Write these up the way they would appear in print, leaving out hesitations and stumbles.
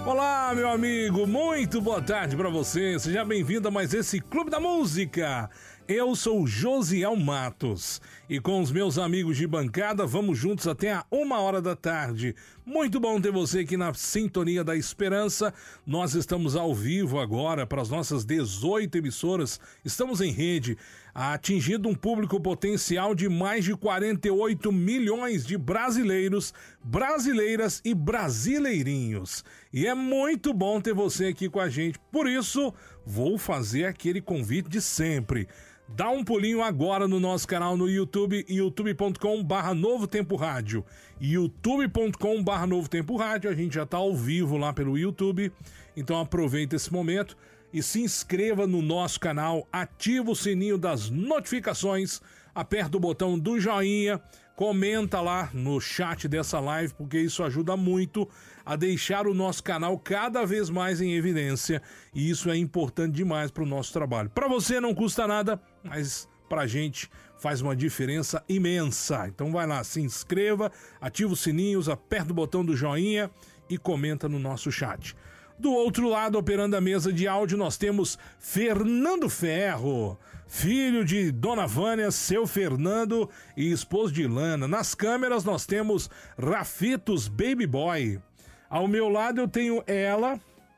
Olá, meu amigo, muito boa tarde para você. Seja bem-vindo a mais esse Clube da Música. Eu sou o Josiel Matos e com os meus amigos de bancada vamos juntos até a 1h da tarde. Muito bom ter você aqui na Sintonia da Esperança. Nós estamos ao vivo agora para as nossas 18 emissoras. Estamos em rede, atingindo um público potencial de mais de 48 milhões de brasileiros, brasileiras e brasileirinhos. E é muito bom ter você aqui com a gente. Por isso, vou fazer aquele convite de sempre. Dá um pulinho agora no nosso canal no YouTube, youtube.com/Novo Tempo Rádio. youtube.com/Novo Tempo Rádio. A gente já está ao vivo lá pelo YouTube. Então aproveita esse momento e se inscreva no nosso canal, ativa o sininho das notificações, aperta o botão do joinha, comenta lá no chat dessa live, porque isso ajuda muito a deixar o nosso canal cada vez mais em evidência, e isso é importante demais para o nosso trabalho. Para você não custa nada, mas pra gente faz uma diferença imensa. Então vai lá, se inscreva, ativa os sininhos, aperta o botão do joinha e comenta no nosso chat. Do outro lado, operando a mesa de áudio, nós temos Fernando Ferro, filho de Dona Vânia, seu Fernando e esposo de Lana. Nas câmeras nós temos Rafitos Baby Boy. Ao meu lado eu tenho ela,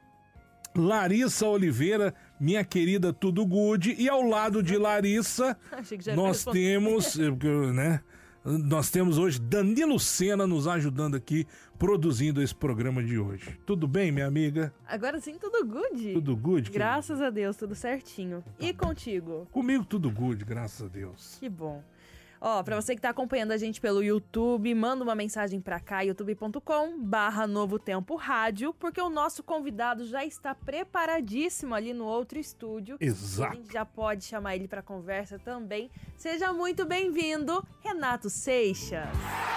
Larissa Oliveira, minha querida Tudo Good. E ao lado de Larissa, nós temos, nós temos hoje Danilo Sena nos ajudando aqui, produzindo esse programa de hoje. Tudo bem, minha amiga? Agora sim, tudo good. Tudo good? Graças a Deus, tudo certinho. E contigo? Comigo tudo good, graças a Deus. Que bom. Ó, pra você que tá acompanhando a gente pelo YouTube, manda uma mensagem pra cá, youtube.com/Novo Tempo Rádio, porque o nosso convidado já está preparadíssimo ali no outro estúdio. Exato. A gente já pode chamar ele pra conversa também. Seja muito bem-vindo, Renato Seixas.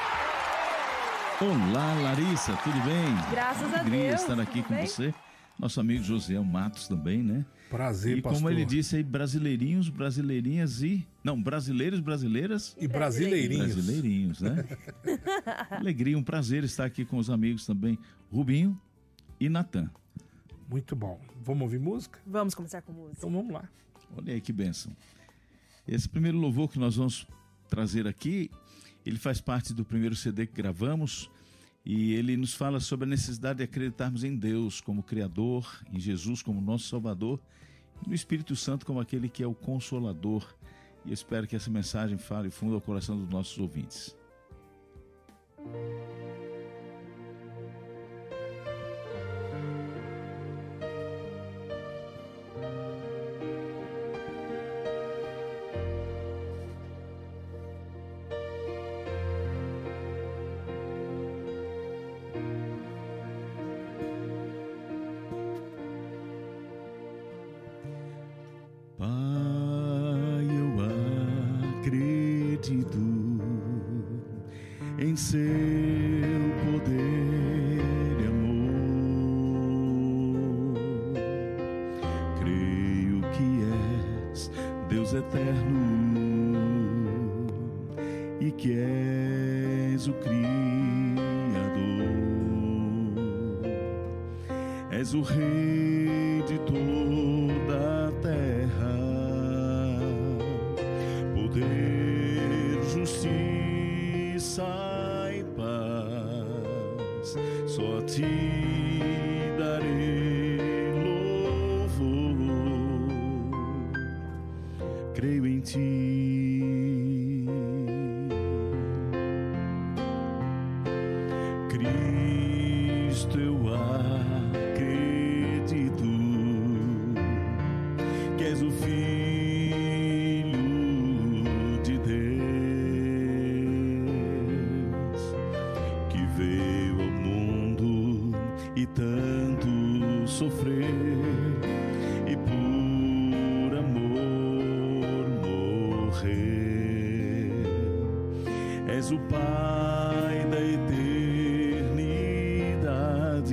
Olá, Larissa, tudo bem? Graças a Deus. Alegria estar aqui com você. Nosso amigo Josiel Matos também, né? Prazer, e pastor. Como ele disse aí, brasileirinhos, brasileirinhas e... Não, brasileiros, brasileiras... E brasileirinhos. Brasileirinhos, né? Alegria, um prazer estar aqui com os amigos também, Rubinho e Natan. Muito bom. Vamos ouvir música? Vamos começar com música. Então vamos lá. Olha aí que bênção. Esse primeiro louvor que nós vamos trazer aqui, ele faz parte do primeiro CD que gravamos, e ele nos fala sobre a necessidade de acreditarmos em Deus como Criador, em Jesus como nosso Salvador, e no Espírito Santo como aquele que é o Consolador. E eu espero que essa mensagem fale fundo ao coração dos nossos ouvintes. Em seu poder e amor, creio que és Deus eterno e que és o Criador, és o Rei de toda a terra, poder, justiça e paz, só a ti darei louvor, creio em ti, Cristo, eu acredito que és o Filho de Deus, veio ao mundo e tanto sofrer, e por amor morrer. És o Pai da eternidade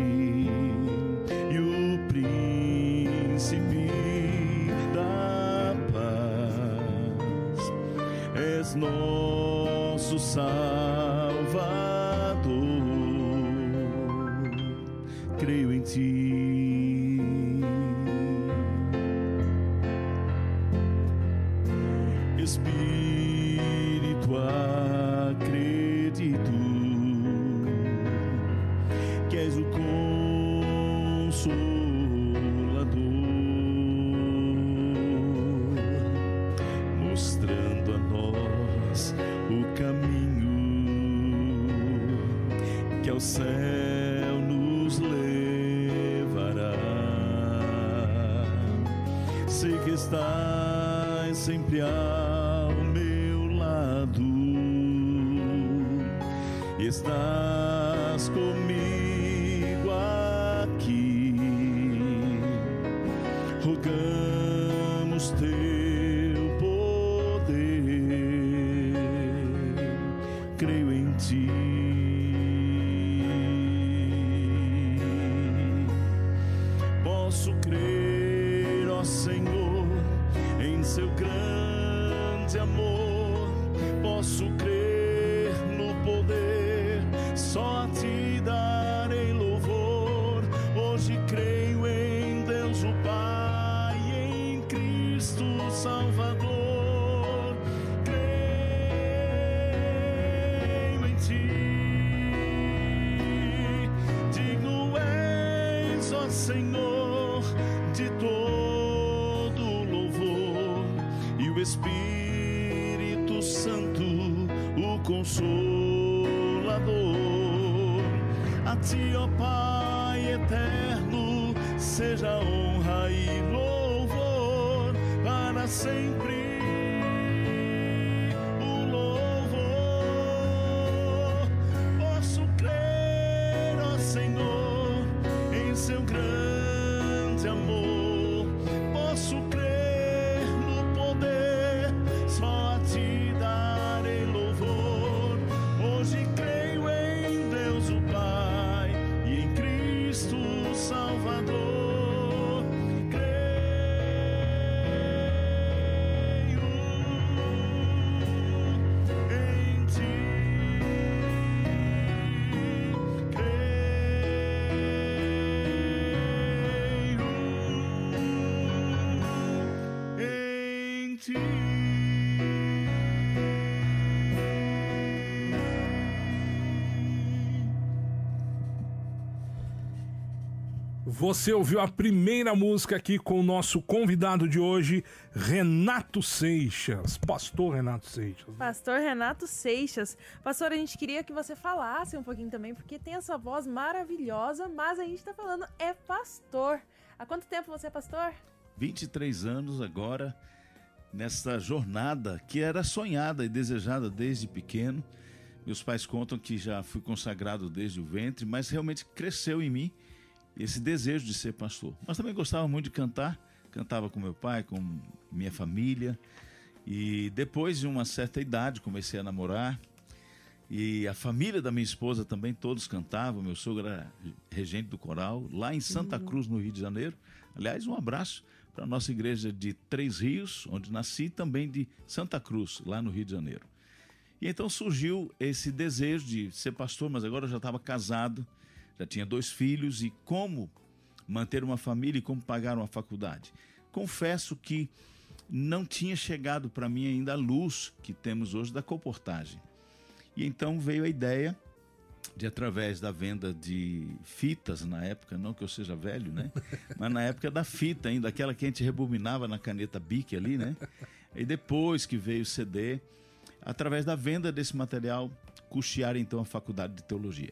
e o Príncipe da paz. És nosso Salvador, creio em ti. Espírito, acredito que és o Consolador, mostrando a nós o caminho que ao céu nos levará. Sei que estás sempre ao meu lado, estás comigo aqui. Rogamos teu poder, creio em ti. Posso crer, ó Senhor, em seu grande amor. Posso crer no poder, só a ti darei louvor. Hoje creio em Deus o Pai, em Cristo Salvador. Creio em ti. Digno és, ó Senhor, de todo louvor, e o Espírito Santo, o Consolador. A ti, ó Pai eterno, seja honra e louvor para sempre. O louvor. Posso crer, ó Senhor, em seu grande amor. Posso crer no poder, só a ti darei louvor. Hoje creio em Deus o Pai e em Cristo Salvador. Creio em ti. Creio em ti. Você ouviu a primeira música aqui com o nosso convidado de hoje, Renato Seixas, pastor Renato Seixas. Pastor Renato Seixas. Pastor, a gente queria que você falasse um pouquinho também, porque tem essa voz maravilhosa, mas a gente tá falando é pastor. Há quanto tempo você é pastor? 23 anos agora, nessa jornada que era sonhada e desejada desde pequeno. Meus pais contam que já fui consagrado desde o ventre, mas realmente cresceu em mim esse desejo de ser pastor. Mas também gostava muito de cantar, cantava com meu pai, com minha família, e depois de uma certa idade comecei a namorar, e a família da minha esposa também, todos cantavam. Meu sogro era regente do coral, lá em Santa Cruz, no Rio de Janeiro. Aliás, um abraço para a nossa igreja de Três Rios, onde nasci, e também de Santa Cruz, lá no Rio de Janeiro. E então surgiu esse desejo de ser pastor, mas agora eu já estava casado, já tinha 2 filhos, e como manter uma família e como pagar uma faculdade. Confesso que não tinha chegado para mim ainda a luz que temos hoje da colportagem. E então veio a ideia de, através da venda de fitas na época, não que eu seja velho, né? Mas na época da fita ainda, aquela que a gente rebobinava na caneta Bic ali, né? E depois que veio o CD, através da venda desse material, custear então a faculdade de teologia.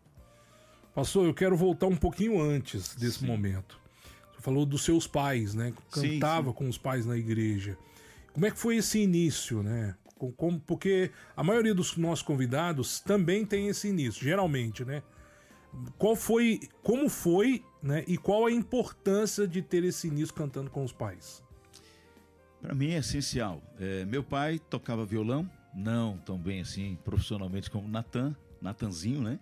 Pastor, eu quero voltar um pouquinho antes desse momento. Você falou dos seus pais, né? Cantava com os pais na igreja. Como é que foi esse início, né? Porque a maioria dos nossos convidados também tem esse início, geralmente, né? Como foi, né? E qual a importância de ter esse início cantando com os pais? Para mim é essencial. Meu pai tocava violão, não tão bem assim profissionalmente como Natanzinho, né?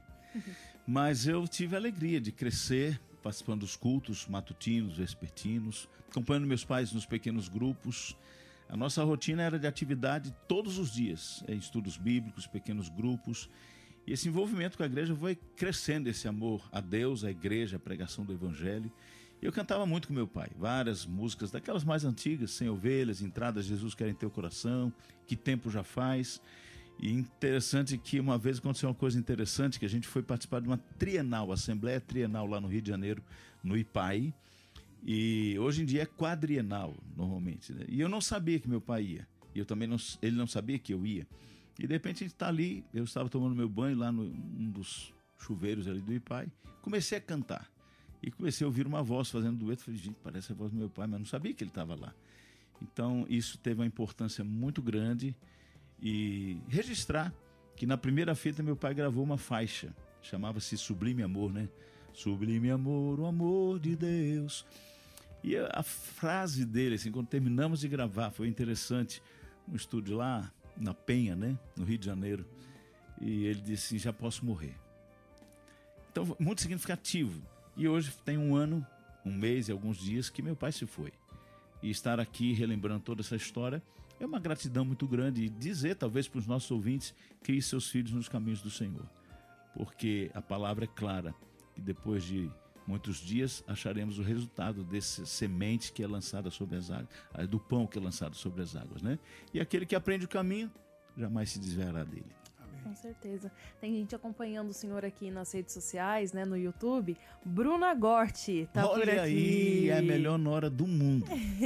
Mas eu tive a alegria de crescer participando dos cultos matutinos, vespertinos, acompanhando meus pais nos pequenos grupos. A nossa rotina era de atividade todos os dias, estudos bíblicos, pequenos grupos. E esse envolvimento com a igreja foi crescendo, esse amor a Deus, a igreja, a pregação do evangelho. Eu cantava muito com meu pai, várias músicas daquelas mais antigas, Sem Ovelhas, Entrada, Jesus Quer em Teu Coração, Que Tempo Já Faz. E interessante que uma vez aconteceu uma coisa interessante, que a gente foi participar de uma trienal, Assembleia Trienal lá no Rio de Janeiro, no IPAI, e hoje em dia é quadrienal, normalmente, né? E eu não sabia que meu pai ia, e eu também ele não sabia que eu ia. E de repente a gente está ali, eu estava tomando meu banho lá num dos chuveiros ali do IPAI, comecei a cantar. E comecei a ouvir uma voz fazendo dueto. Falei, gente, parece a voz do meu pai, mas não sabia que ele estava lá. Então, isso teve uma importância muito grande. E registrar que na primeira fita meu pai gravou uma faixa. Chamava-se Sublime Amor, né? Sublime amor, o amor de Deus. E a frase dele, assim, quando terminamos de gravar, foi interessante. No estúdio lá, na Penha, né? No Rio de Janeiro. E ele disse, já posso morrer. Então, muito significativo. E hoje tem um ano, um mês e alguns dias que meu pai se foi. E estar aqui relembrando toda essa história é uma gratidão muito grande. E dizer, talvez, para os nossos ouvintes, crie seus filhos nos caminhos do Senhor. Porque a palavra é clara. E depois de muitos dias acharemos o resultado dessa semente que é lançada sobre as águas, do pão que é lançado sobre as águas, né? E aquele que aprende o caminho, jamais se desviará dele. Com certeza. Tem gente acompanhando o senhor aqui nas redes sociais, né, no YouTube. Bruna Gorti tá por aqui. Olha aí, é a melhor nora do mundo.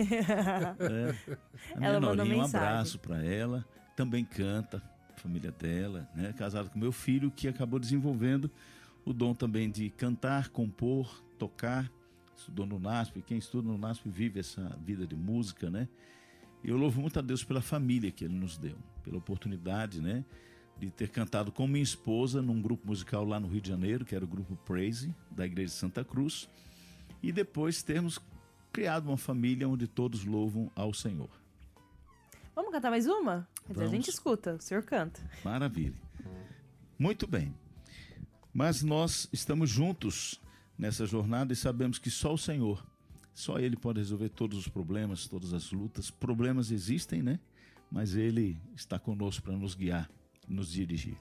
Ela mandou mensagem. Um abraço para ela. Também canta, família dela, né? Casada com meu filho, que acabou desenvolvendo o dom também de cantar, compor, tocar. Estudou no NASP. Quem estuda no NASP vive essa vida de música, né? E eu louvo muito a Deus pela família que Ele nos deu, pela oportunidade, né, de ter cantado com minha esposa num grupo musical lá no Rio de Janeiro, que era o grupo Praise, da Igreja de Santa Cruz, e depois termos criado uma família onde todos louvam ao Senhor. Vamos cantar mais uma? Quer dizer, a Vamos. gente escuta, o senhor canta. Maravilha. Muito bem. Mas nós estamos juntos nessa jornada e sabemos que só o Senhor, só Ele pode resolver todos os problemas, todas as lutas. Problemas existem, né? Mas Ele está conosco para nos guiar, nos dirigir.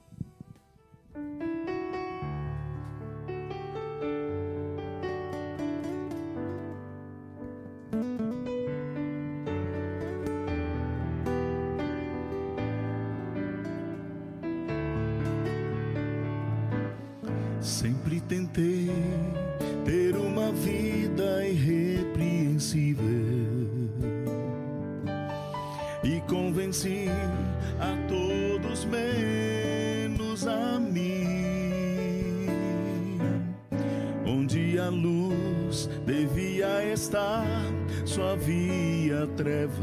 Sempre tentei ter uma vida irrepreensível e convenci a todos menos a mim, onde a luz devia estar, só havia trevas,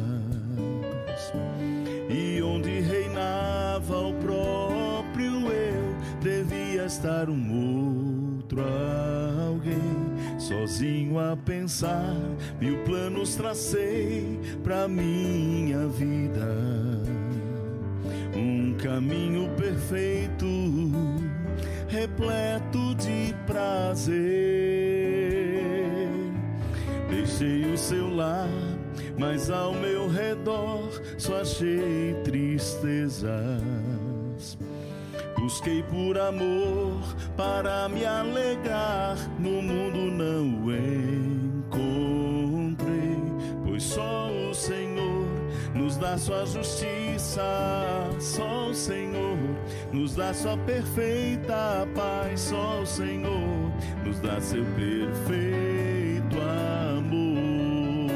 e onde reinava o próprio eu, devia estar um outro alguém. Sozinho a pensar, 1000 planos tracei pra minha vida, um caminho perfeito, repleto de prazer. Deixei o seu lar, mas ao meu redor só achei tristezas. Busquei por amor para me alegrar, no mundo não o encontrei, pois só o Senhor nos dá sua justiça, só o Senhor nos dá sua perfeita paz, só o Senhor nos dá seu perfeito amor,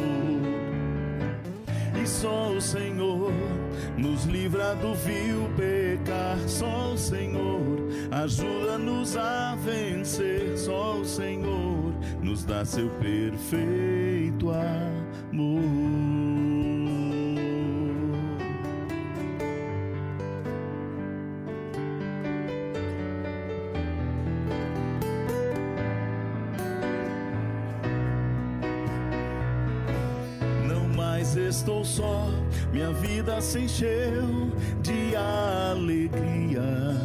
e só o Senhor nos livra do vil pecar, só o Senhor ajuda-nos a vencer, só o Senhor nos dá seu perfeito amor. Não mais estou só, minha vida se encheu de alegria.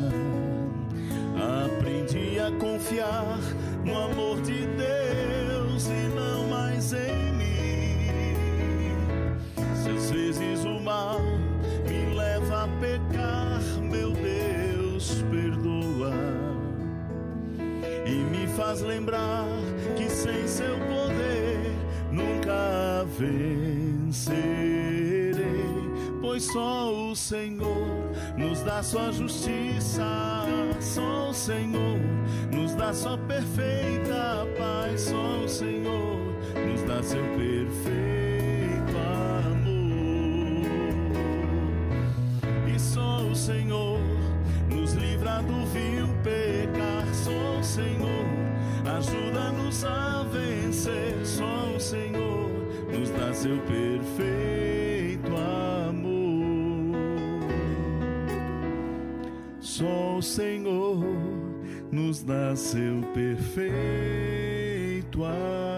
Aprendi a confiar no amor de Deus e não mais em mim. Se às vezes o mal me leva a pecar, meu Deus, perdoa. faz lembrar que sem seu poder nunca vencerei, pois só o Senhor nos dá sua justiça, só o Senhor nos dá sua perfeita paz, só o Senhor nos dá seu perfeito amor, e só o Senhor nos livra do vil pecar, só o Senhor ajuda-nos a vencer, só o Senhor nos dá seu perfeito amor, só o Senhor nos dá seu perfeito amor.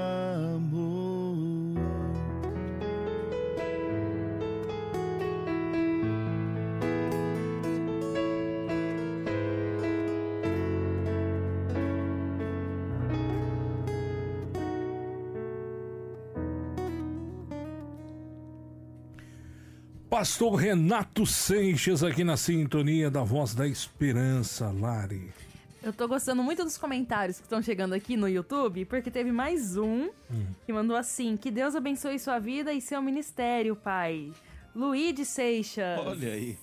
Pastor Renato Seixas aqui na sintonia da Voz da Esperança, Lari. Eu tô gostando muito dos comentários que estão chegando aqui no YouTube, porque teve mais um que mandou assim: que Deus abençoe sua vida e seu ministério, pai. Luíde Seixas. Olha aí.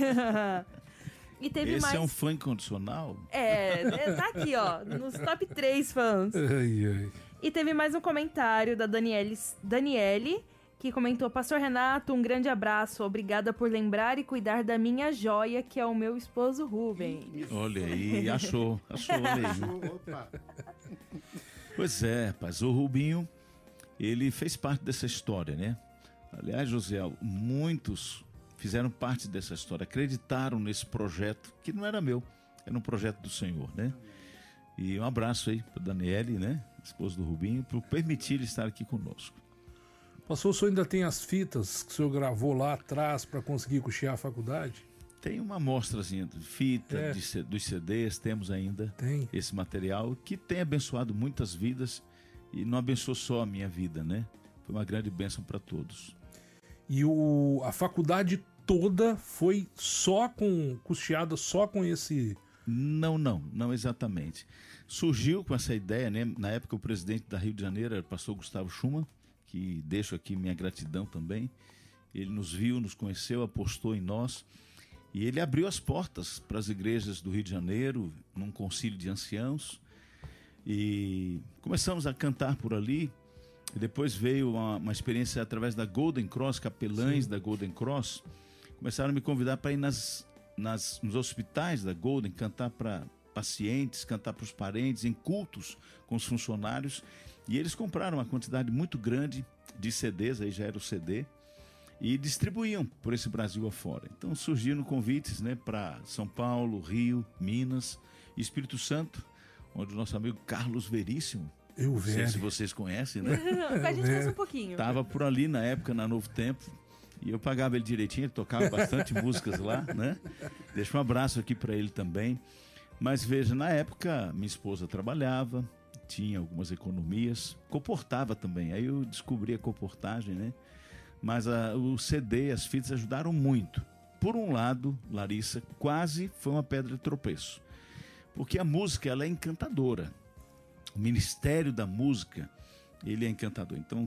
E teve Esse mais... é um fã incondicional? Tá aqui, ó, nos top 3 fãs. Ai, ai. E teve mais um comentário da Daniele, que comentou: Pastor Renato, um grande abraço, obrigada por lembrar e cuidar da minha joia, que é o meu esposo Rubens. Olha aí, achou, olha aí. Pois é, rapaz, o Rubinho, ele fez parte dessa história, né? Aliás, José, muitos fizeram parte dessa história, acreditaram nesse projeto, que não era meu, era um projeto do Senhor, né? E um abraço aí para Daniele, né? Esposa do Rubinho, por permitir ele estar aqui conosco. Pastor, o senhor ainda tem as fitas que o senhor gravou lá atrás para conseguir custear a faculdade? Tem uma amostrazinha de fita, dos CDs, temos ainda esse material que tem abençoado muitas vidas e não abençoou só a minha vida, né? Foi uma grande bênção para todos. E a faculdade toda foi custeada só com esse... Não exatamente. Surgiu com essa ideia, né? Na época o presidente da Rio de Janeiro era o pastor Gustavo Schumann, que deixo aqui minha gratidão também. Ele nos viu, nos conheceu, apostou em nós e ele abriu as portas para as igrejas do Rio de Janeiro num concílio de anciãos e começamos a cantar por ali. E depois veio uma experiência através da Golden Cross, capelães da Golden Cross começaram a me convidar para ir nos hospitais da Golden, cantar para pacientes, cantar para os parentes, em cultos com os funcionários. E eles compraram uma quantidade muito grande de CDs, aí já era o CD, e distribuíam por esse Brasil afora. Então surgiram convites, né, para São Paulo, Rio, Minas e Espírito Santo, onde o nosso amigo Carlos Veríssimo, não sei se vocês conhecem, né? A gente conhece um pouquinho. Estava por ali na época, na Novo Tempo, e eu pagava ele direitinho, ele tocava bastante músicas lá, né? Deixa um abraço aqui para ele também. Mas veja, na época minha esposa trabalhava, tinha algumas economias, comportava também. Aí eu descobri a comportagem, né? Mas o CD, as fitas ajudaram muito. Por um lado, Larissa, quase foi uma pedra de tropeço. Porque a música, ela é encantadora. O ministério da música, ele é encantador. Então,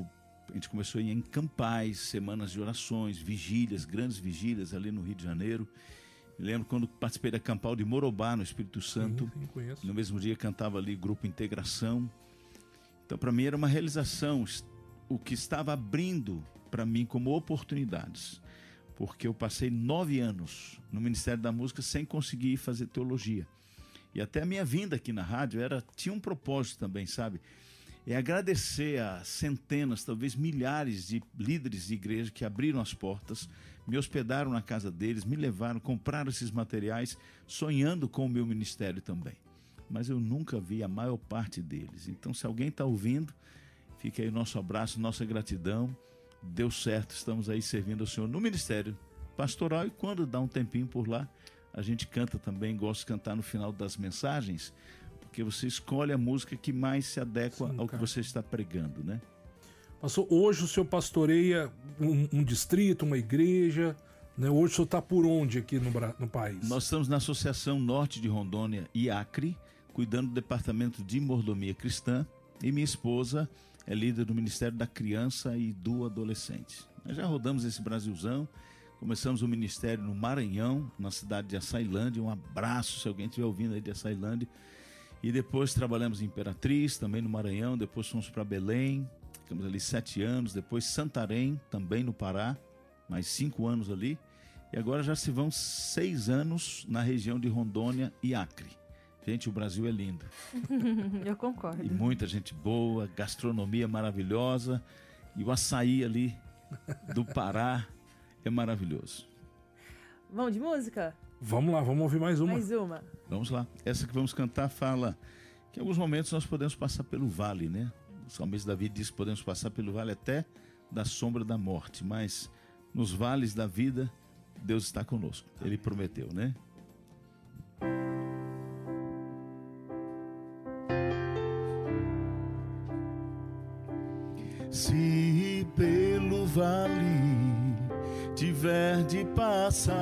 a gente começou a ir em campais, semanas de orações, vigílias, grandes vigílias ali no Rio de Janeiro. Eu lembro quando participei da Campal de Morobá, no Espírito Santo. Sim, conheço. No mesmo dia cantava ali Grupo Integração. Então, para mim, era uma realização, o que estava abrindo para mim como oportunidades. Porque eu passei 9 anos no Ministério da Música sem conseguir fazer teologia. E até a minha vinda aqui na rádio tinha um propósito também, sabe? É agradecer a centenas, talvez milhares de líderes de igreja que abriram as portas, me hospedaram na casa deles, me levaram, compraram esses materiais, sonhando com o meu ministério também. Mas eu nunca vi a maior parte deles. Então, se alguém está ouvindo, fica aí o nosso abraço, nossa gratidão. Deu certo, estamos aí servindo ao Senhor no ministério pastoral, e quando dá um tempinho por lá, a gente canta também, gosto de cantar no final das mensagens, porque você escolhe a música que mais se adequa ao que você está pregando, né? Pastor, hoje o senhor pastoreia um distrito, uma igreja, né? Hoje o senhor está por onde aqui no país? Nós estamos na Associação Norte de Rondônia e Acre, cuidando do departamento de mordomia cristã, e minha esposa é líder do Ministério da Criança e do Adolescente. Nós já rodamos esse Brasilzão, começamos o ministério no Maranhão, na cidade de Açailândia. Um abraço se alguém estiver ouvindo aí de Açailândia. E depois trabalhamos em Imperatriz, também no Maranhão, depois fomos para Belém, ficamos ali 7 anos, depois Santarém, também no Pará, mais 5 anos ali. E agora já se vão 6 anos na região de Rondônia e Acre. Gente, o Brasil é lindo. Eu concordo. E muita gente boa, gastronomia maravilhosa. E o açaí ali do Pará é maravilhoso. Vamos de música? Vamos lá, vamos ouvir mais uma. Mais uma. Vamos lá. Essa que vamos cantar fala que em alguns momentos nós podemos passar pelo vale, né? O salmista Davi diz que podemos passar pelo vale até da sombra da morte. Mas nos vales da vida, Deus está conosco. Ele prometeu, né? Se pelo vale tiver de passar,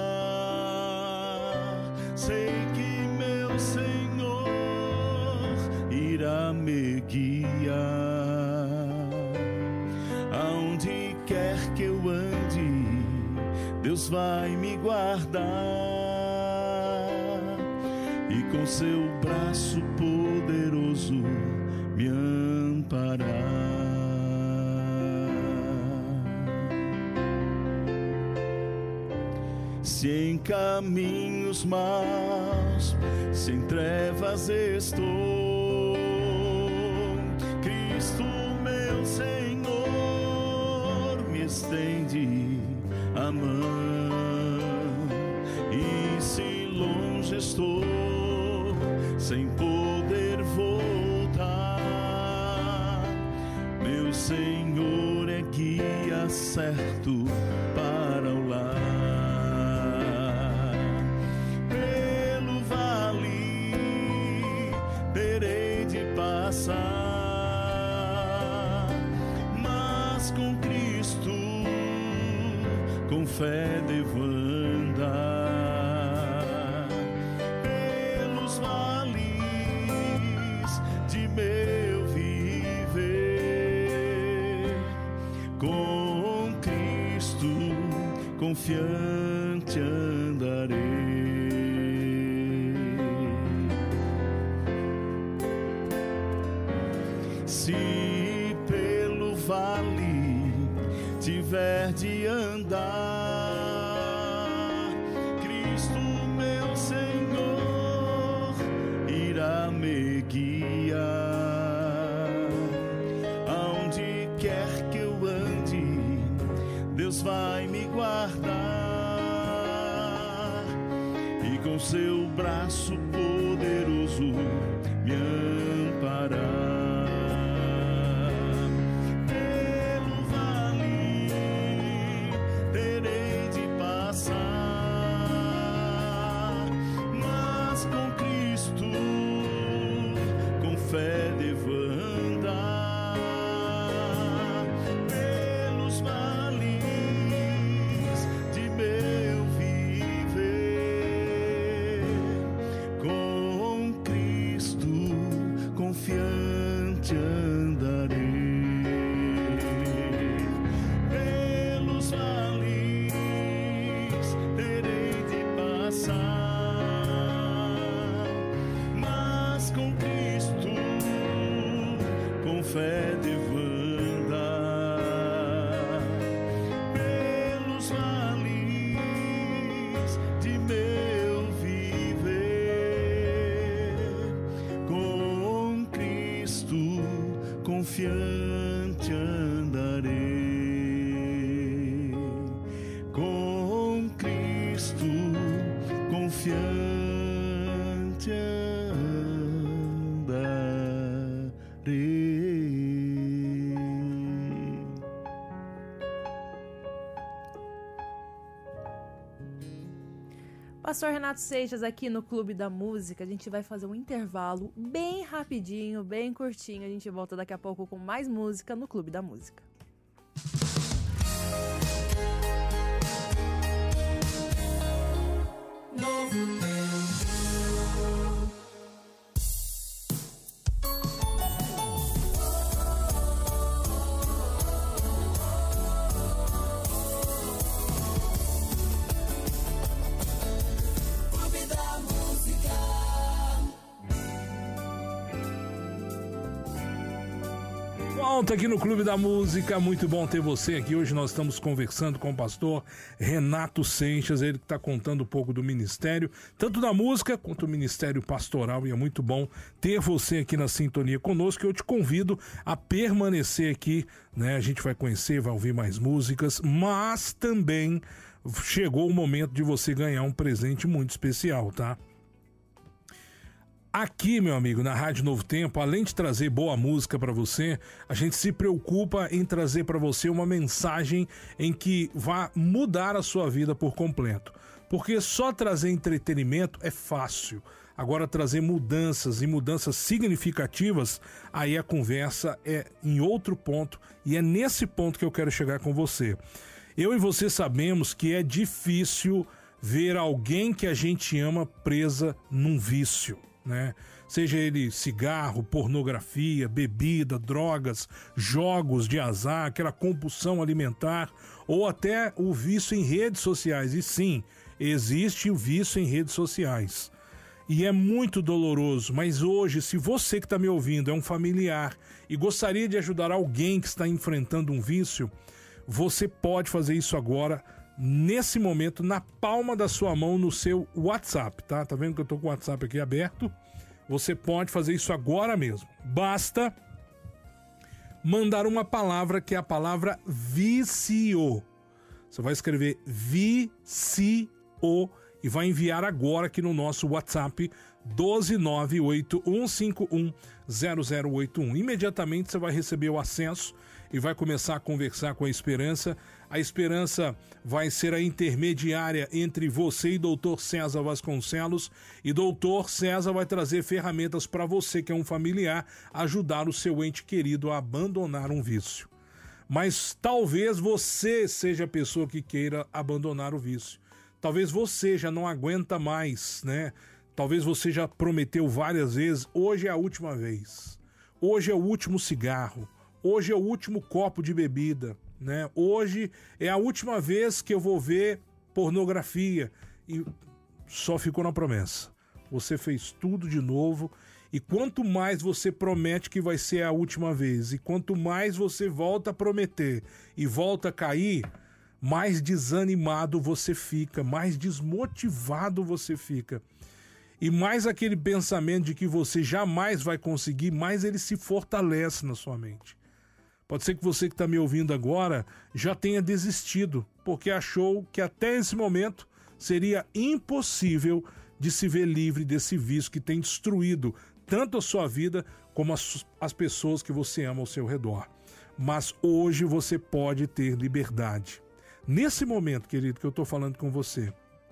sei que meu Senhor irá me guiar. Aonde quer que eu ande, Deus vai me guardar e com seu braço poderoso me amparar. Se em caminhos maus, se em trevas estou, Cristo meu Senhor me estende a mão. E se longe estou, sem poder voltar, meu Senhor é guia certo para o lar. Mas com Cristo, com fé devo andar pelos vales de meu viver. Com Cristo, confiante andarei. Se pelo vale tiver de andar, Cristo meu Senhor irá me guiar. Aonde quer que eu ande, Deus vai me guardar e com seu braço poderoso me amparar. Fé devo andar pelos vales de meu viver. Com Cristo confiante andarei pelos vales, terei de passar, mas com Cristo com fé devo andar pelos vales de meu viver. Com Cristo confiante andarei. Com Cristo confiante andarei. Pastor Renato Seixas aqui no Clube da Música. A gente vai fazer um intervalo bem rapidinho, bem curtinho. A gente volta daqui a pouco com mais música no Clube da Música. Volta aqui no Clube da Música, muito bom ter você aqui. Hoje nós estamos conversando com o pastor Renato Seixas, ele que está contando um pouco do ministério, tanto da música quanto do ministério pastoral, e é muito bom ter você aqui na sintonia conosco. Eu te convido a permanecer aqui, né? A gente vai conhecer, vai ouvir mais músicas, mas também chegou o momento de você ganhar um presente muito especial, tá? Aqui, meu amigo, na Rádio Novo Tempo, além de trazer boa música para você, a gente se preocupa em trazer para você uma mensagem em que vá mudar a sua vida por completo. Porque só trazer entretenimento é fácil. Agora, trazer mudanças e mudanças significativas, aí a conversa é em outro ponto, e é nesse ponto que eu quero chegar com você. Eu e você sabemos que é difícil ver alguém que a gente ama presa num vício, né? Seja ele cigarro, pornografia, bebida, drogas, jogos de azar, aquela compulsão alimentar, ou até o vício em redes sociais. E sim, existe o vício em redes sociais. E é muito doloroso, mas hoje, se você que está me ouvindo é um familiar e gostaria de ajudar alguém que está enfrentando um vício, você pode fazer isso agora, nesse momento, na palma da sua mão, no seu WhatsApp, tá? Tá vendo que eu tô com o WhatsApp aqui aberto? Você pode fazer isso agora mesmo. Basta mandar uma palavra, que é a palavra vício. Você vai escrever vício e vai enviar agora aqui no nosso WhatsApp 12981510081. Imediatamente você vai receber o acesso e vai começar a conversar com a Esperança. A Esperança vai ser a intermediária entre você e Dr. César Vasconcelos, e Dr. César vai trazer ferramentas para você, que é um familiar, ajudar o seu ente querido a abandonar um vício. Mas talvez você seja a pessoa que queira abandonar o vício. Talvez você já não aguenta mais, né? Talvez você já prometeu várias vezes, hoje é a última vez. Hoje é o último cigarro. Hoje é o último copo de bebida, né? Hoje é a última vez que eu vou ver pornografia. E só ficou na promessa. Você fez tudo de novo. E quanto mais você promete que vai ser a última vez, e quanto mais você volta a prometer e volta a cair, mais desanimado você fica, mais desmotivado você fica. E mais aquele pensamento de que você jamais vai conseguir, mais ele se fortalece na sua mente. Pode ser que você que está me ouvindo agora já tenha desistido, porque achou que até esse momento seria impossível de se ver livre desse vício que tem destruído tanto a sua vida como as pessoas que você ama ao seu redor. Mas hoje você pode ter liberdade. Nesse momento, querido, que eu estou falando com você,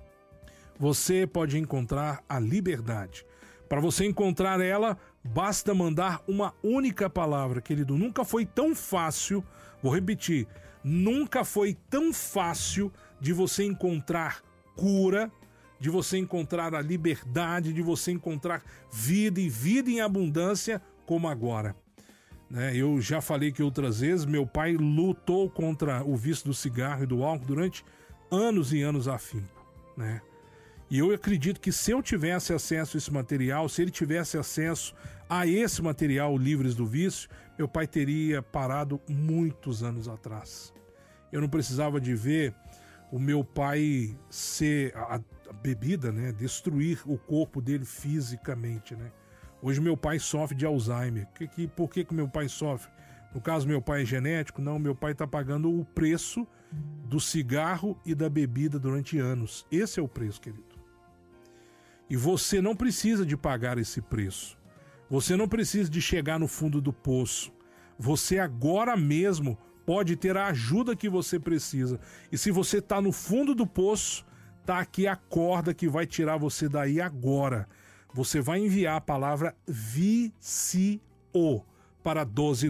você pode encontrar a liberdade. Para você encontrar ela, basta mandar uma única palavra, querido. Nunca foi tão fácil, vou repetir, nunca foi tão fácil de você encontrar cura, de você encontrar a liberdade, de você encontrar vida e vida em abundância como agora. Né? Eu já falei que outras vezes, meu pai lutou contra o vício do cigarro e do álcool durante anos e anos a fim, né? E eu acredito que se eu tivesse acesso a esse material, se ele tivesse acesso a esse material Livres do Vício, meu pai teria parado muitos anos atrás. Eu não precisava de ver o meu pai ser a bebida, né, destruir o corpo dele fisicamente, né? Hoje meu pai sofre de Alzheimer. Por que meu pai sofre? No caso, meu pai é genético? Não, meu pai está pagando o preço do cigarro e da bebida durante anos. Esse é o preço, querido. E você não precisa de pagar esse preço. Você não precisa de chegar no fundo do poço. Você agora mesmo pode ter a ajuda que você precisa. E se você está no fundo do poço, está aqui a corda que vai tirar você daí agora. Você vai enviar a palavra VICIO para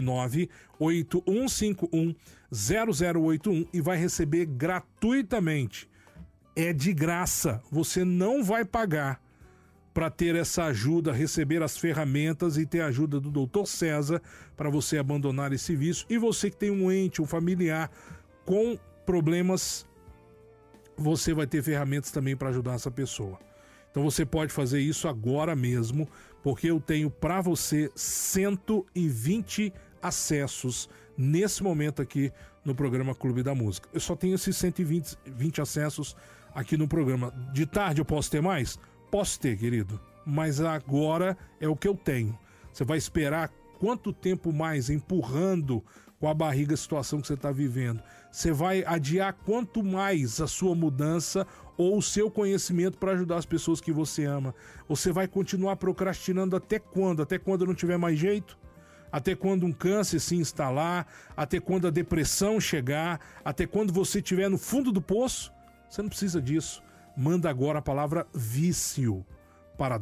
12981510081 e vai receber gratuitamente. É de graça, você não vai pagar para ter essa ajuda, receber as ferramentas e ter a ajuda do Dr. César para você abandonar esse vício. E você que tem um ente, um familiar com problemas, você vai ter ferramentas também para ajudar essa pessoa. Então você pode fazer isso agora mesmo, porque eu tenho para você 120 acessos nesse momento aqui no programa Clube da Música. Eu só tenho esses 120 acessos aqui no programa. De tarde eu posso ter mais? Posso ter, querido. Mas agora é o que eu tenho. Você vai esperar quanto tempo mais empurrando com a barriga a situação que você está vivendo? Você vai adiar quanto mais a sua mudança ou o seu conhecimento para ajudar as pessoas que você ama? Ou você vai continuar procrastinando até quando? Até quando não tiver mais jeito? Até quando um câncer se instalar? Até quando a depressão chegar? Até quando você estiver no fundo do poço? Você não precisa disso. Manda agora a palavra vício para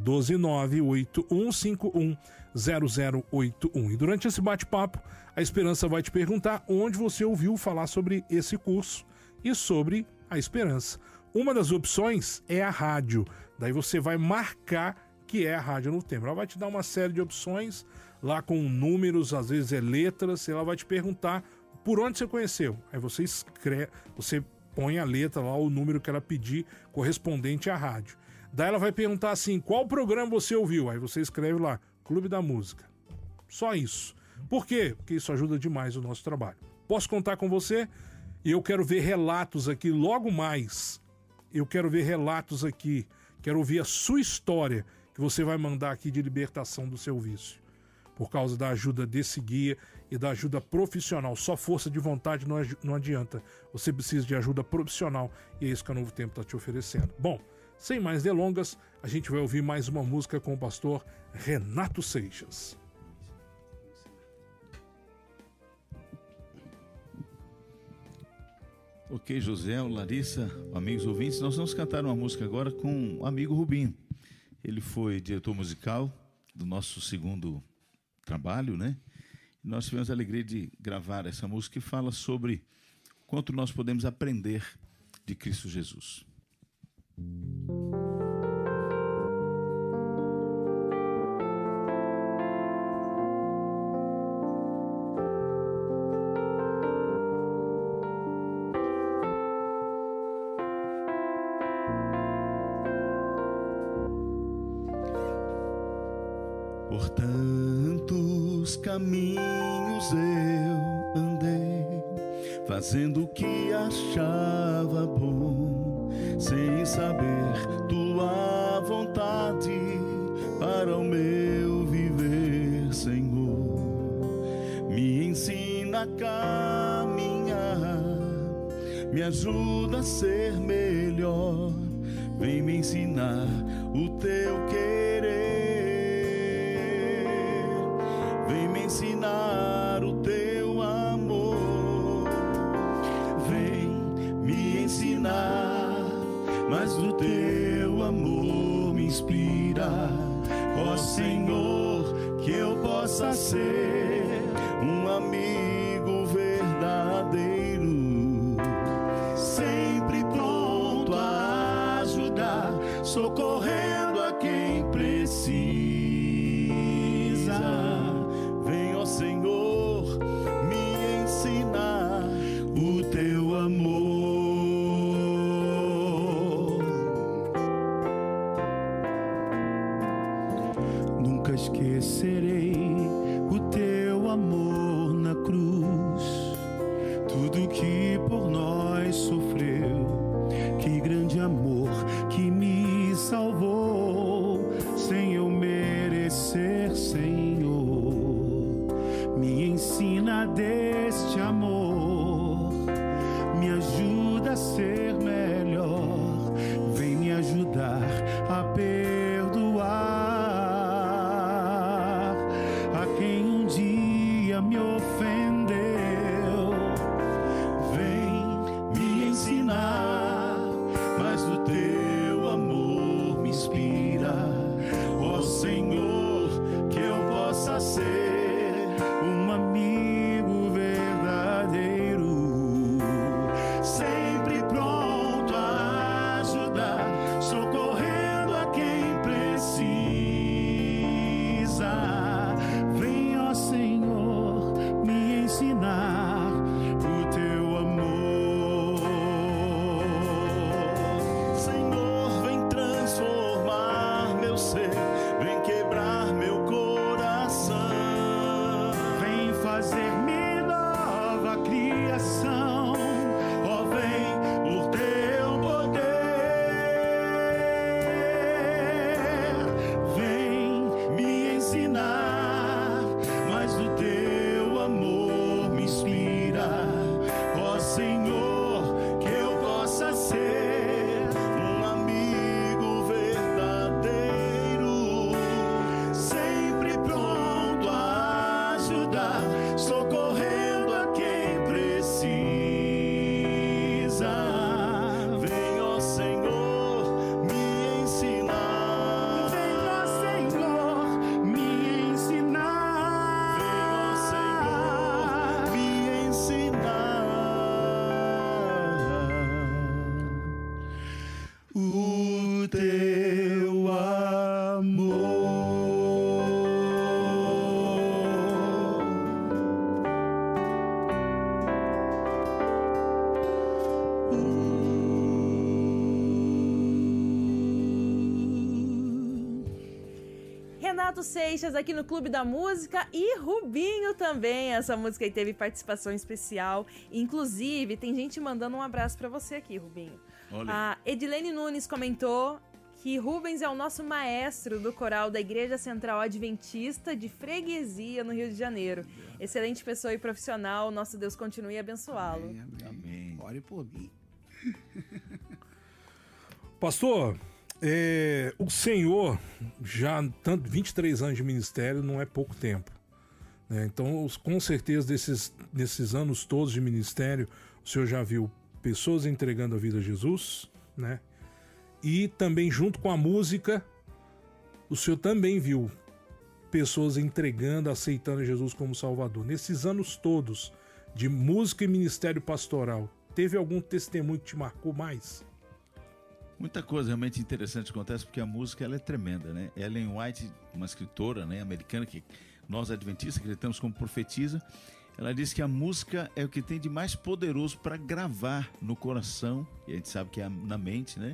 12981510081. E durante esse bate-papo, a Esperança vai te perguntar onde você ouviu falar sobre esse curso e sobre a Esperança. Uma das opções é a rádio. Daí você vai marcar que é a Rádio Novo Tempo. Ela vai te dar uma série de opções lá com números, às vezes é letras, e ela vai te perguntar por onde você conheceu. Aí você escreve, você põe a letra lá, o número que ela pedir correspondente à rádio. Daí ela vai perguntar assim, qual programa você ouviu? Aí você escreve lá, Clube da Música. Só isso. Por quê? Porque isso ajuda demais o nosso trabalho. Posso contar com você? E eu quero ver relatos aqui logo mais. Eu quero ver relatos aqui. Quero ouvir a sua história que você vai mandar aqui de libertação do seu vício. Por causa da ajuda desse guia e da ajuda profissional. Só força de vontade não adianta. Você precisa de ajuda profissional e é isso que a Novo Tempo está te oferecendo. Bom, sem mais delongas, a gente vai ouvir mais uma música com o pastor Renato Seixas. Ok, José, Larissa, amigos ouvintes, nós vamos cantar uma música agora com o amigo Rubinho. Ele foi diretor musical do nosso segundo trabalho, né? E nós tivemos a alegria de gravar essa música que fala sobre quanto nós podemos aprender de Cristo Jesus. Por tantos caminhos eu andei, fazendo o que achava bom, sem saber tua vontade para o meu viver, Senhor. Me ensina a caminhar, me ajuda a ser melhor, vem me ensinar o teu querer. Vem me ensinar o teu amor, vem me ensinar, mas o teu amor me inspira. Ó Senhor, que eu possa ser um amigo verdadeiro, sempre pronto a ajudar, socorrendo a quem precisa. Senhor, me ensinar o teu amor. Nunca esquecerei o teu amor na cruz, tudo que por nós sofreu, que grande amor que me salvou, sem eu merecer, Senhor. Me ensina deste amor, me ajuda a ser melhor, vem me ajudar a perdoar a quem um dia me ofendeu. Vem me ensinar, mas o teu amor me inspira. Ó Senhor, que eu possa ser um amigo verdadeiro, sempre pronto a ajudar, socorrendo a quem criação. Ó, vem por teu poder, vem me ensinar, mas o teu amor me inspira. Ó Senhor, que eu possa ser um amigo verdadeiro, sempre pronto a ajudar, socorrendo a quem precisa. Vem, ó Senhor, me ensinar. Vem, ó Senhor, me ensinar. Vem, ó Senhor, me ensinar. O teu amor. Renato Seixas aqui no Clube da Música e Rubinho também. Essa música aí teve participação especial. Inclusive, tem gente mandando um abraço pra você aqui, Rubinho. Olha. A Edilene Nunes comentou que Rubens é o nosso maestro do coral da Igreja Central Adventista de Freguesia, no Rio de Janeiro. Excelente pessoa e profissional. Nosso Deus continue a abençoá-lo. Amém, amém. Amém. Ore por mim. Pastor, o senhor já 23 anos de ministério não é pouco tempo, né? Então, com certeza, desses anos todos de ministério, o senhor já viu pessoas entregando a vida a Jesus, né? E também, junto com a música, o senhor também viu pessoas entregando, aceitando Jesus como Salvador. Nesses anos todos de música e ministério pastoral, teve algum testemunho que te marcou mais? Muita coisa realmente interessante acontece, porque a música ela é tremenda, né? Ellen White, uma escritora, né, americana, que nós adventistas acreditamos como profetisa, ela diz que a música é o que tem de mais poderoso para gravar no coração, e a gente sabe que é na mente, né?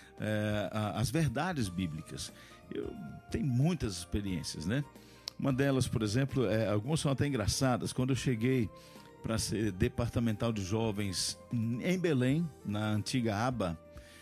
As verdades bíblicas. Eu tenho muitas experiências, né? Uma delas, por exemplo, algumas são até engraçadas. Quando eu cheguei para ser departamental de jovens em Belém, na antiga ABA,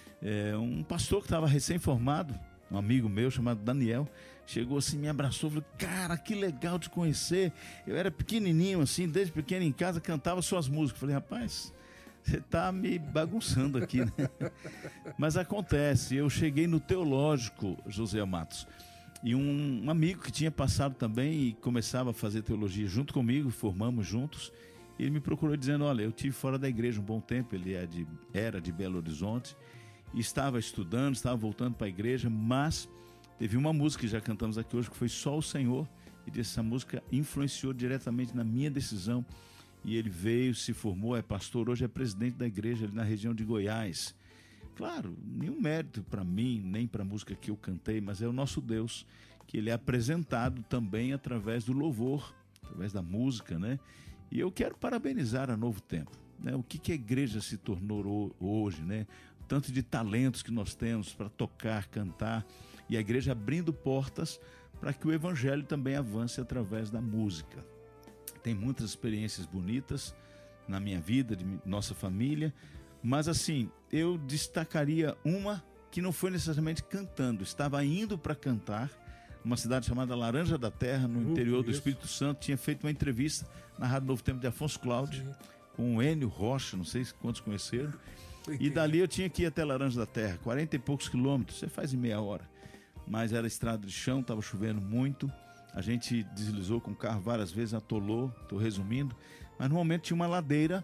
um pastor que estava recém-formado, um amigo meu chamado Daniel, chegou assim, me abraçou, falou: cara, que legal te conhecer. Eu era pequenininho assim, desde pequeno em casa, cantava suas músicas. Falei: rapaz, você está me bagunçando aqui, né? Mas acontece, eu cheguei no teológico, José Matos, e um amigo que tinha passado também e começava a fazer teologia junto comigo, formamos juntos, ele me procurou dizendo: olha, eu estive fora da igreja um bom tempo, ele era de Belo Horizonte, e estava estudando, estava voltando para a igreja, mas teve uma música que já cantamos aqui hoje, que foi Só o Senhor, e essa música influenciou diretamente na minha decisão, e ele veio, se formou, é pastor, hoje é presidente da igreja ali na região de Goiás. Claro, nenhum mérito para mim, nem para a música que eu cantei, mas é o nosso Deus, que ele é apresentado também através do louvor, através da música, né? E eu quero parabenizar a Novo Tempo, né? O que a igreja se tornou hoje, né? Tanto de talentos que nós temos para tocar, cantar, e a igreja abrindo portas para que o evangelho também avance através da música. Tem muitas experiências bonitas na minha vida, de nossa família, mas assim, eu destacaria uma que não foi necessariamente cantando, estava indo para cantar, numa cidade chamada Laranja da Terra, no interior do Espírito Santo. Tinha feito uma entrevista na Rádio Novo Tempo de Afonso Cláudio, com o Enio Rocha, não sei quantos conheceram, e dali eu tinha que ir até Laranja da Terra, 40 e poucos quilômetros, você faz em meia hora, mas era estrada de chão, estava chovendo muito, a gente deslizou com o carro várias vezes, atolou, estou resumindo, mas no momento tinha uma ladeira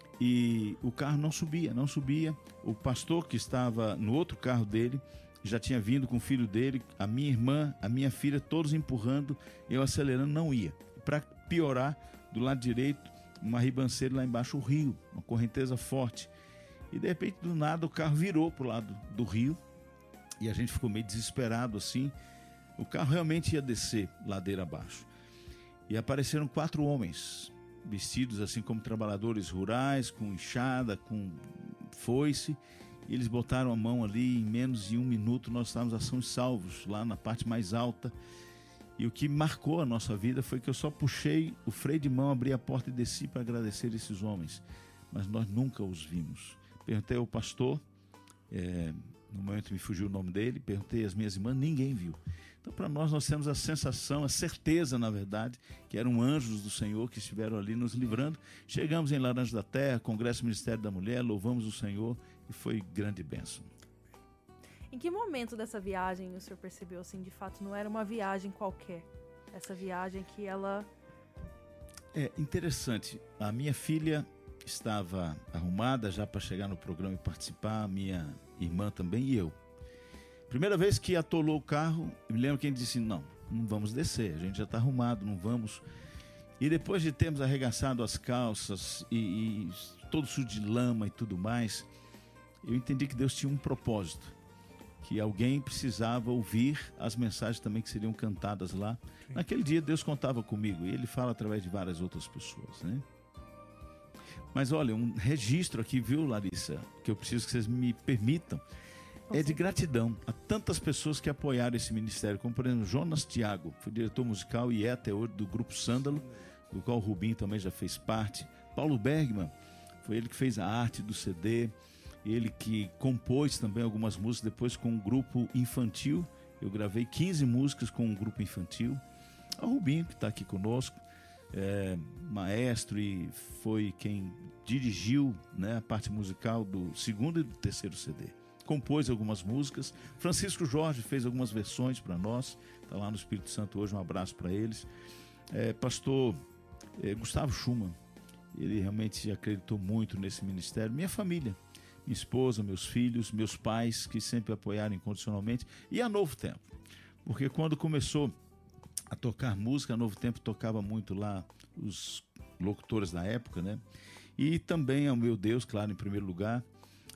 e o carro não subia, o pastor que estava no outro carro dele, já tinha vindo com o filho dele, a minha irmã, a minha filha, todos empurrando, eu acelerando, não ia. Para piorar, do lado direito, uma ribanceira lá embaixo, o rio, uma correnteza forte. E de repente, do nada, o carro virou para o lado do rio e a gente ficou meio desesperado assim. O carro realmente ia descer ladeira abaixo. E apareceram 4 homens, vestidos assim como trabalhadores rurais, com enxada, com foice. E eles botaram a mão ali, em menos de 1 minuto nós estávamos a são e salvos, lá na parte mais alta. E o que marcou a nossa vida foi que eu só puxei o freio de mão, abri a porta e desci para agradecer esses homens. Mas nós nunca os vimos. Perguntei ao pastor, no momento me fugiu o nome dele, perguntei às minhas irmãs, ninguém viu. Então, para nós temos a sensação, a certeza, na verdade, que eram anjos do Senhor que estiveram ali nos livrando. Chegamos em Laranja da Terra, Congresso Ministério da Mulher, louvamos o Senhor e foi grande bênção. Em que momento dessa viagem o senhor percebeu, assim, de fato, não era uma viagem qualquer? Essa viagem que ela... É interessante, a minha filha estava arrumada já para chegar no programa e participar, a minha irmã também e eu. Primeira vez que atolou o carro, eu me lembro que ele disse, não vamos descer, a gente já está arrumado, não vamos. E depois de termos arregaçado as calças e todo sujo de lama e tudo mais, eu entendi que Deus tinha um propósito, que alguém precisava ouvir as mensagens também que seriam cantadas lá. Sim. Naquele dia Deus contava comigo, e Ele fala através de várias outras pessoas, né? Mas olha, um registro aqui, viu, Larissa, que eu preciso que vocês me permitam, é de gratidão a tantas pessoas que apoiaram esse ministério, como por exemplo Jonas Thiago, foi diretor musical e até hoje do Grupo Sândalo, do qual o Rubinho também já fez parte. Paulo Bergman, foi ele que fez a arte do CD, ele que compôs também algumas músicas depois com um grupo infantil. Eu gravei 15 músicas com um grupo infantil. O Rubinho, que está aqui conosco, maestro, e foi quem dirigiu, né, a parte musical do segundo e do terceiro CD. Compôs algumas músicas. Francisco Jorge fez algumas versões para nós, está lá no Espírito Santo hoje, um abraço para eles. Pastor Gustavo Schumann, ele realmente acreditou muito nesse ministério. Minha família, minha esposa, meus filhos, meus pais, que sempre apoiaram incondicionalmente. E a Novo Tempo, porque quando começou a tocar música, a Novo Tempo tocava muito lá os locutores da época, né? E também, ao meu Deus, claro, em primeiro lugar,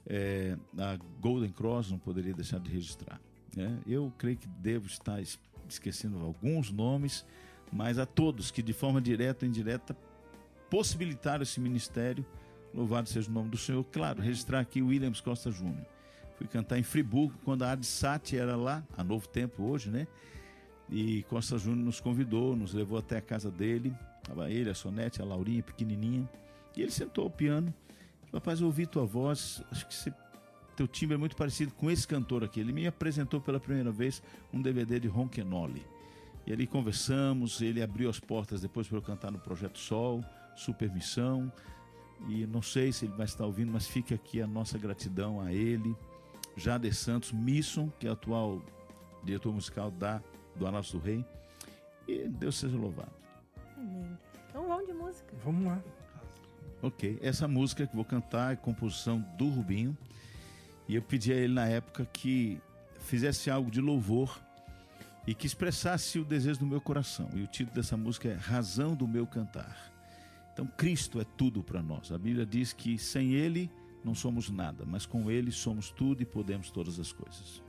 a Golden Cross, não poderia deixar de registrar, né? Eu creio que devo estar esquecendo alguns nomes, mas a todos que de forma direta ou indireta possibilitaram esse ministério, louvado seja o nome do Senhor. Claro, registrar aqui o Williams Costa Júnior. Fui cantar em Friburgo, quando a Adsat era lá, a Novo Tempo hoje, né? E Costa Júnior nos convidou, nos levou até a casa dele. Estava ele, a Sonete, a Laurinha, pequenininha. E ele sentou ao piano. Rapaz, eu ouvi tua voz, acho que teu timbre é muito parecido com esse cantor aqui. Ele me apresentou pela primeira vez um DVD de Ronquenoli. E ali conversamos, ele abriu as portas depois para eu cantar no Projeto Sol, Super Missão. E não sei se ele vai estar ouvindo, mas fica aqui a nossa gratidão a ele. Jader Santos, Misson, que é atual diretor musical do Anácio do Rei. E Deus seja louvado. Amém. Então vamos de música. Vamos lá. Ok, essa música que vou cantar é composição do Rubinho. E eu pedi a ele na época que fizesse algo de louvor e que expressasse o desejo do meu coração. E o título dessa música é Razão do Meu Cantar. Então Cristo é tudo para nós. A Bíblia diz que sem Ele não somos nada, mas com Ele somos tudo e podemos todas as coisas.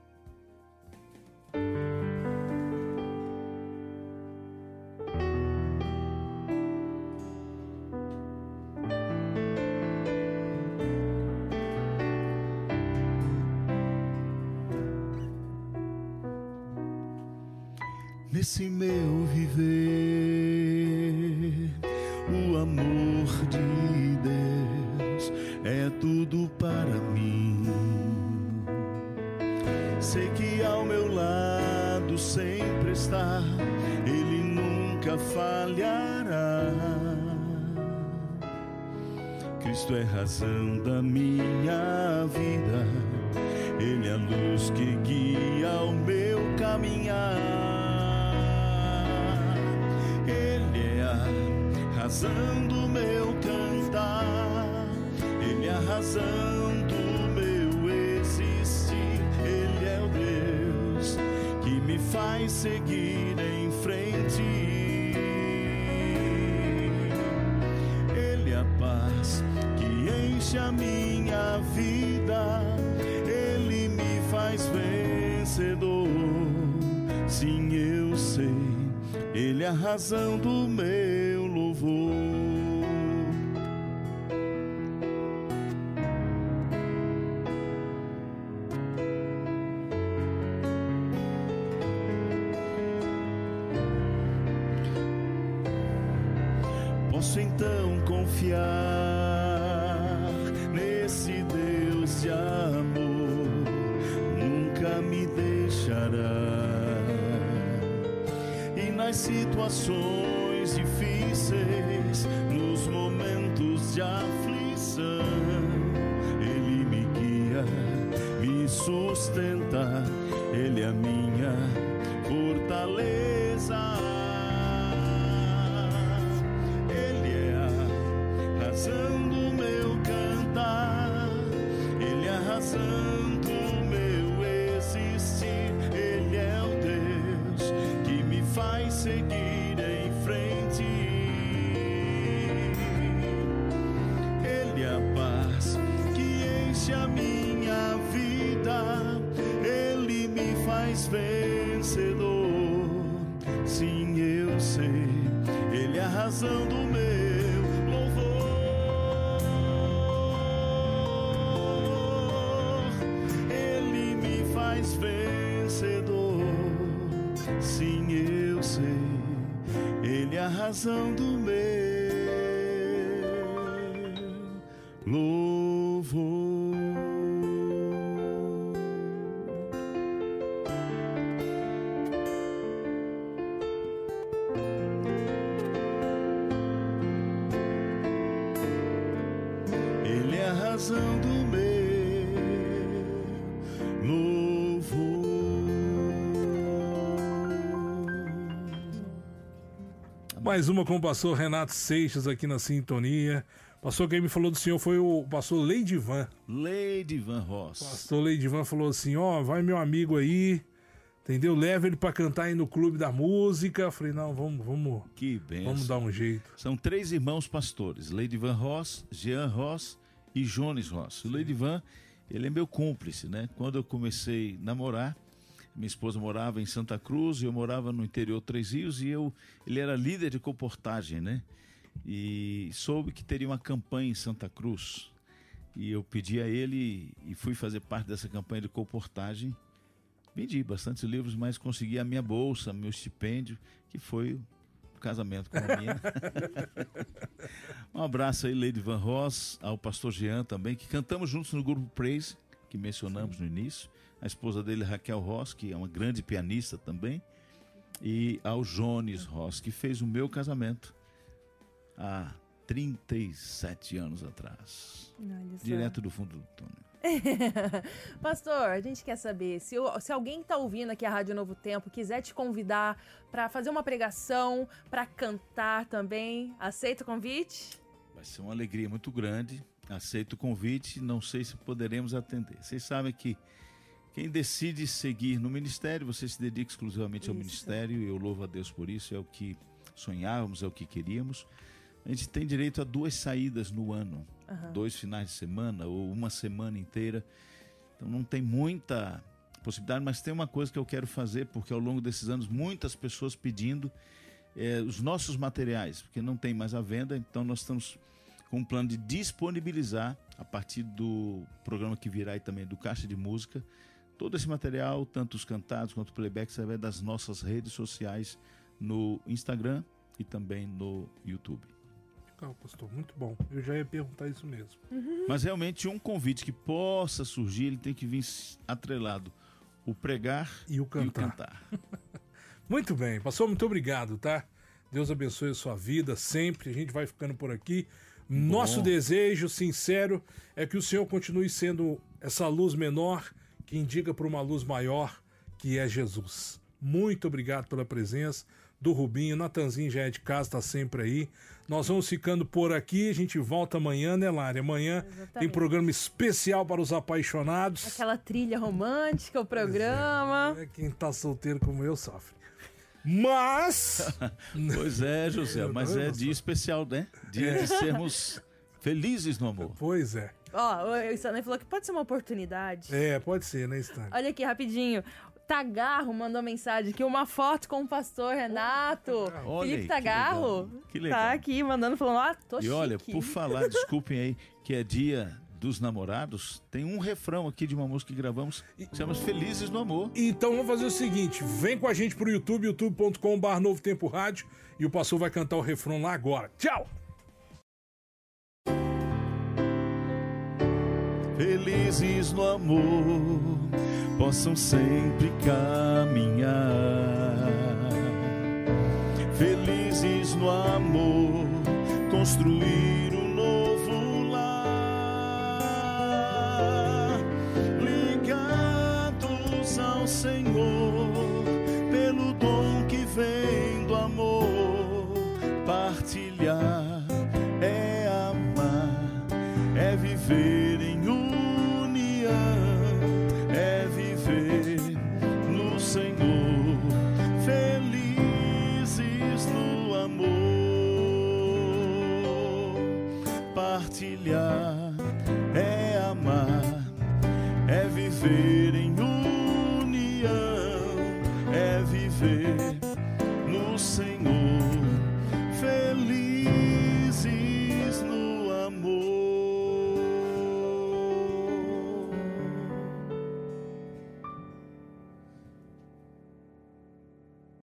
Nesse meu viver, o amor de Deus é tudo para mim. Sei que ao meu lado sempre está, Ele nunca falhará. Cristo é razão da minha vida, Ele é a luz que guia o meu caminhar. Razão do meu cantar, Ele é a razão do meu existir. Ele é o Deus que me faz seguir em frente. Ele é a paz que enche a minha vida. Ele me faz vencedor. Sim, eu sei, Ele é a razão do meu louvor. posso então confiar nesse Deus de amor, nunca me deixará. E nas situações difíceis, nos momentos de aflição, Ele me guia, me sustenta, Ele é a minha fortaleza. Ele é a razão do meu cantar, Ele é a razão do meu existir. Ele é o Deus que me faz seguir em frente. Ele é a paz que enche a minha vida, Ele me faz vencedor. Sim, eu sei, Ele é a razão do meu louvor. Ele me faz vencedor. Sim, eu sei, Ele é a razão do meu louvor. Ele é a razão do meu louvor. Mais uma com o pastor Renato Seixas aqui na sintonia. Pastor, quem me falou do senhor foi o pastor Leidivan. Leidivan Ross. Pastor Leidivan falou assim, ó, vai meu amigo aí, entendeu? Leva ele pra cantar aí no Clube da Música. Eu falei, não, vamos Que benção. dar um jeito. São 3 irmãos pastores, Leidivan Ross, Jean Ross e Jones Ross. O Leidivan, ele é meu cúmplice, né? Quando eu comecei a namorar, minha esposa morava em Santa Cruz e eu morava no interior 3 Rios, e ele era líder de comportagem, né? E soube que teria uma campanha em Santa Cruz, e eu pedi a ele e fui fazer parte dessa campanha de comportagem. Vendi bastantes livros, mas consegui a minha bolsa, meu estipêndio, que foi o casamento com a minha. Um abraço aí, Leidivan Ross, ao pastor Jean também, que cantamos juntos no grupo Praise, que mencionamos no início. A esposa dele, Raquel Ross, que é uma grande pianista também. E ao Jones Ross, que fez o meu casamento há 37 anos atrás. Olha só. Direto do fundo do túnel. Pastor, a gente quer saber, se alguém está ouvindo aqui a Rádio Novo Tempo, quiser te convidar para fazer uma pregação, para cantar também, aceita o convite? Vai ser uma alegria muito grande. Aceito o convite, não sei se poderemos atender. Vocês sabem que quem decide seguir no ministério, você se dedica exclusivamente ao ministério, e eu louvo a Deus por isso, é o que sonhávamos, é o que queríamos. A gente tem direito a 2 saídas no ano, 2 finais de semana ou uma semana inteira. Então não tem muita possibilidade, mas tem uma coisa que eu quero fazer, porque ao longo desses anos muitas pessoas pedindo os nossos materiais, porque não tem mais à venda. Então nós estamos com um plano de disponibilizar, a partir do programa que virá e também do Caixa de Música, todo esse material, tanto os cantados quanto o playback, através das nossas redes sociais, no Instagram e também no YouTube. Legal, pastor, muito bom. Eu já ia perguntar isso mesmo. Mas realmente um convite que possa surgir, ele tem que vir atrelado o pregar E o cantar. Muito bem, pastor, muito obrigado, tá? Deus abençoe a sua vida sempre. A gente vai ficando por aqui. Nosso desejo sincero é que o Senhor continue sendo essa luz menor que indica para uma luz maior, que é Jesus. Muito obrigado pela presença do Rubinho. Natanzinho já é de casa, tá sempre aí. Nós vamos ficando por aqui. A gente volta amanhã, né, Lari? Amanhã tem programa especial para os apaixonados. Aquela trilha romântica, o programa. Quem tá solteiro como eu sofre. Mas... Pois é, José, mas é dia especial, né? Dia de sermos felizes no amor. Pois é. Ó, o Stanley falou que pode ser uma oportunidade. É, pode ser, né, Stanley? Olha aqui, rapidinho. Tagarro mandou mensagem aqui, uma foto com o pastor Renato. Olha Felipe aí, Tagarro. que legal. Tá aqui mandando, falando, tô E chique. olha, por falar, desculpem aí, que é dia dos namorados, tem um refrão aqui de uma música que gravamos, que chama Felizes no Amor. Então vamos fazer o seguinte, vem com a gente pro YouTube, youtube.com/Novo Tempo Rádio, e o pastor vai cantar o refrão lá agora. Tchau! felizes no amor, possam sempre caminhar. Felizes no amor, construir um novo lar, ligados ao Senhor, pelo dom que vem do amor. Partilhar é amar, é viver em união, é viver no Senhor. Felizes no amor, partilhar é amar, é viver